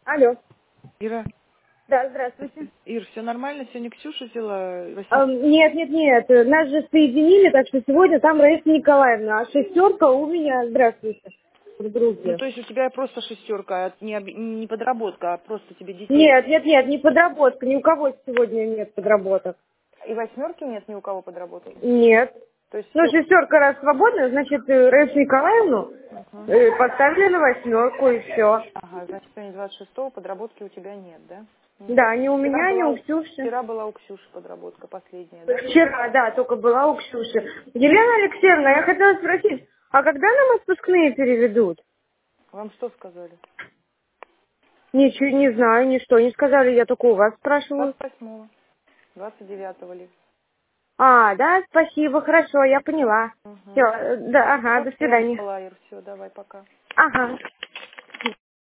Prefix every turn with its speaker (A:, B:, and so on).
A: Алло.
B: Ира,
A: Да, здравствуйте.
B: Ир, все нормально? Сегодня Ксюша взяла
A: Нет. Нас же соединили, так что сегодня там Раиса Николаевна, а шестерка у меня, здравствуйте, в
B: Ну,
A: группе.
B: то есть у тебя просто шестерка, не подработка, а просто тебе детей.
A: Нет, не подработка, ни у кого сегодня нет подработок.
B: И восьмерки нет ни у кого подработок?
A: Нет.
B: То есть
A: Ну,
B: все...
A: шестерка раз свободна, значит, Раису Николаевну поставили на восьмерку и все.
B: Ага, значит, сегодня 26-го подработки у тебя нет, да?
A: Да, ни у
B: Вчера
A: меня, ни
B: была
A: у
B: у,
A: Ксюши.
B: вчера была у Ксюши подработка последняя, да?
A: Вчера, да, только была у Ксюши. Елена Алексеевна, я хотела спросить, а когда нам отпускные переведут?
B: Вам что сказали?
A: Ничего не знаю, ничто не сказали, я только у вас спрашиваю.
B: 28-го, 29-го ли?
A: А, да, спасибо, хорошо, я поняла.
B: Угу.
A: Все, да, ага, до свидания.
B: Ир, все, давай, пока.
A: Ага.